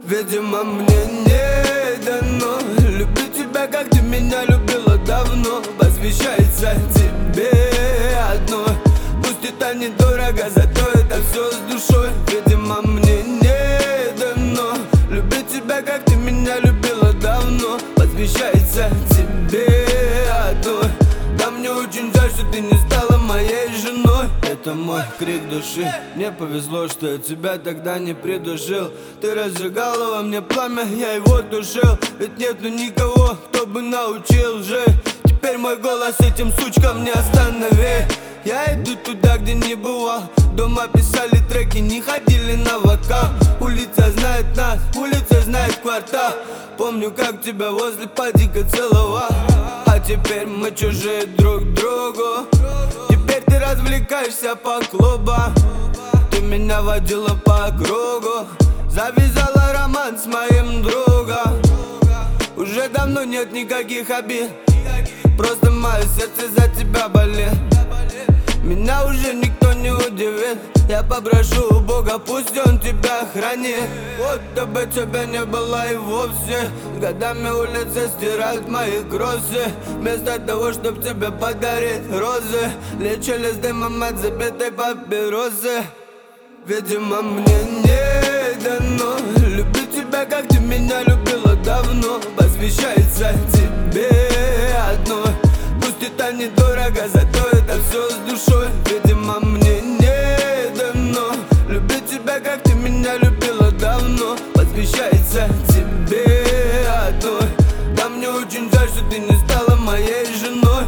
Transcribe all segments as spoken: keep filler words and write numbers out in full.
Видимо, мне не дано любить тебя, как ты меня любила давно. Посвящается тебе одной. Пусть это недорого, зато это все с душой. Видимо, мне не дано любить тебя, как ты меня любила давно. Посвящается тебе одной. Да, мне очень жаль, что ты не стала моей женой. Это мой крик души. Мне повезло, что я тебя тогда не придушил. Ты разжигала во мне пламя, я его тушил. Ведь нету никого, кто бы научил жить. Теперь мой голос этим сучкам не останови. Я иду туда, где не бывал. Дома писали треки, не ходили на вокал. Улица знает нас, улица знает квартал. Помню, как тебя возле падика целовал. А теперь мы чужие друг другу. Теперь ты развлекаешься по клубам. Ты меня водила по кругу. Завязала роман с моим другом. Уже давно нет никаких обид. Просто мое сердце за тебя болит. Меня уже никто не удивит. Я попрошу у Бога, пусть Он тебя хранит. Вот бы тебя не было и вовсе. Годами улицы стирают мои кроссы. Вместо того, чтоб тебе подарить розы, лечили с дымом от забитой папиросы. Видимо, мне не дано любить тебя, как ты меня любила давно. Посвящается тебе одной. Пусть это недорого, зато это все с душой. Видимо, мне не дано любить тебя, как ты меня любила давно. Посвящается тебе одной. Да, мне очень жаль, что ты не стала моей женой.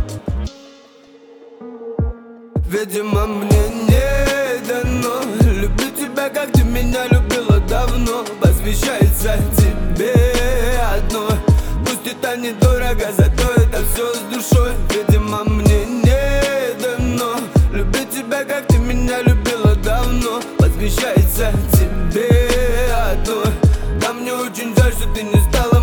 Видимо, мне не дано любить тебя, как ты меня любила давно. Посвящается тебе одной. Пусть это недорого, зато это все с душой. Видимо, мне не дано любить тебя, как ты меня любила давно. Посвящается тебе одной. Да, мне очень жаль, что ты не стала